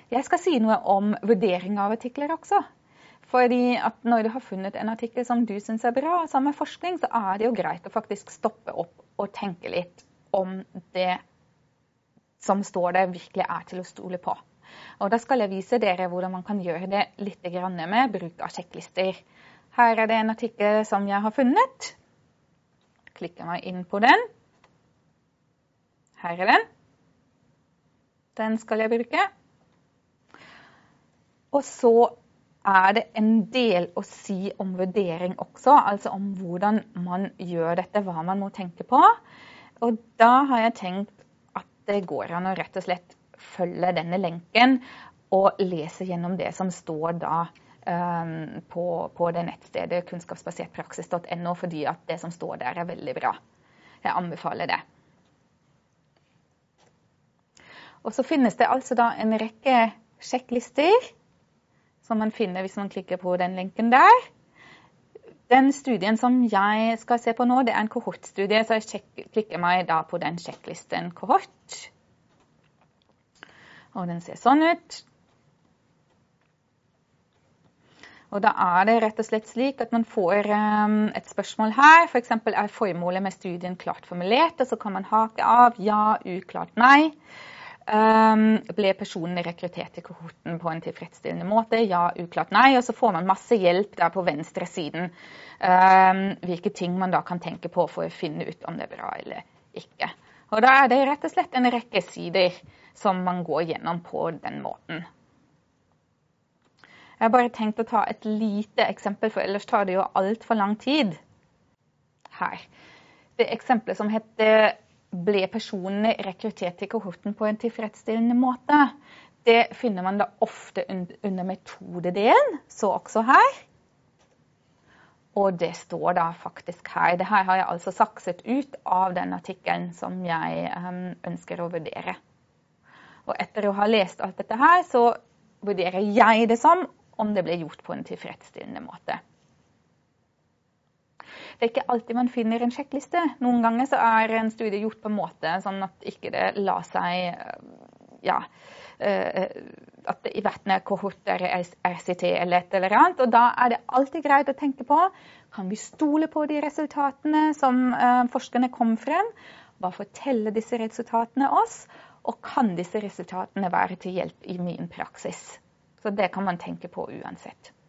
Jeg skal si noe om vurdering av artikler også. Fordi at når du har funnet en artikkel som du synes er bra, sammen med forskning, så er det jo greit å faktisk stoppe opp og tenke litt om det som står der virkelig er til å stole på. Og da skal jeg vise dere hvordan man kan gjøre det litt med bruk av sjekklister. Her er det en artikkel som jeg har funnet. Klikker meg inn på den. Her er den. Den skal jeg bruke. Og så er det en del å si om vurdering også, altså om hvordan man gjør dette, hva man må tenke på. Og da har jeg tenkt at det går an å rett og slett følge denne lenken og lese gjennom det som står da på det nettstedet kunnskapsbasertpraksis.no, fordi at det som står der er veldig bra. Jeg anbefaler det. Og så finnes det altså da en rekke sjekklister, som man finner hvis man klikker på den lenken der. Den studien som jeg skal se på nå, det er en kohortstudie, så jeg klikker meg da på den sjekklisten kohort. Og den ser sånn ut. Og da er det rett og slett slik at man får et spørsmål her. For eksempel er formålet med studien klart formulert, og så kan man hake av ja, uklart nei. Ble personen rekruttert til kohorten på en tilfredsstillende måte? Ja, uklart nei. Og så får man masse hjelp der på venstre siden. Hvilke ting man da kan tenke på for å finne ut om det er bra eller ikke. Og da er det rett og slett en rekke sider som man går gjennom på den måten. Jeg har bare tenkt å ta et lite eksempel, for ellers tar det jo alt for lang tid. Her. Det eksempelet som heter ble personene rekruttert til kohorten på en tilfredsstillende måte. Det finner man da ofte under metodedelen, så også her. Og det står da faktisk her. Det her har jeg altså sakset ut av den artikkelen som jeg ønsker å vurdere. Og etter å ha lest alt dette her, så vurderer jeg det som om det ble gjort på en tilfredsstillende måte. Det er ikke alltid man finner en sjekkliste. Noen ganger så er en studie gjort på en måte sånn at ikke det la seg, at det i hvert fall kohort er RCT eller et eller annet. Og da er det alltid greit å tenke på, kan vi stole på de resultatene som forskerne kom frem? Hva forteller disse resultatene oss? Og kan disse resultatene være til hjelp i min praksis? Så det kan man tenke på uansett.